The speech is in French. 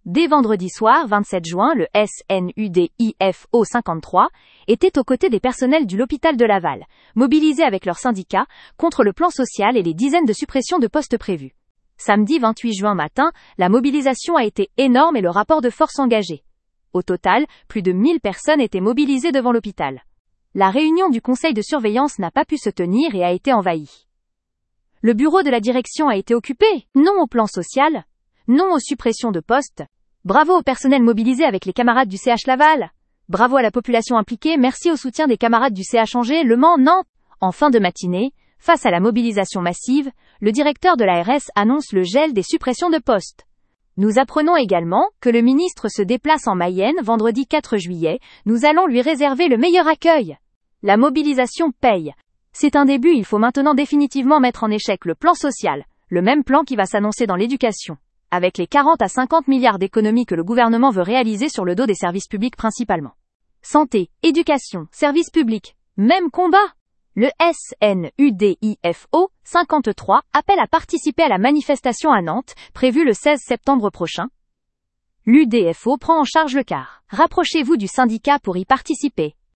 Dès vendredi soir 27 juin, le SNUDIFO 53 était aux côtés des personnels de l'hôpital de Laval, mobilisés avec leurs syndicats, contre le plan social et les dizaines de suppressions de postes prévues. Samedi 28 juin matin, la mobilisation a été énorme et le rapport de force engagé. Au total, plus de 1000 personnes étaient mobilisées devant l'hôpital. La réunion du conseil de surveillance n'a pas pu se tenir et a été envahie. Le bureau de la direction a été occupé, non au plan social, non aux suppressions de postes. Bravo au personnel mobilisé avec les camarades du CH Laval. Bravo à la population impliquée, merci au soutien des camarades du CH Angers, Le Mans, Nantes. En fin de matinée, face à la mobilisation massive, le directeur de l'ARS annonce le gel des suppressions de postes. Nous apprenons également que le ministre se déplace en Mayenne vendredi 4 juillet. Nous allons lui réserver le meilleur accueil. La mobilisation paye. C'est un début, il faut maintenant définitivement mettre en échec le plan social, le même plan qui va s'annoncer dans l'éducation, avec les 40 à 50 milliards d'économies que le gouvernement veut réaliser sur le dos des services publics principalement. Santé, éducation, services publics, même combat. Le SNUDIFO 53 appelle à participer à la manifestation à Nantes, prévue le 16 septembre prochain. L'UDFO prend en charge le car. Rapprochez-vous du syndicat pour y participer.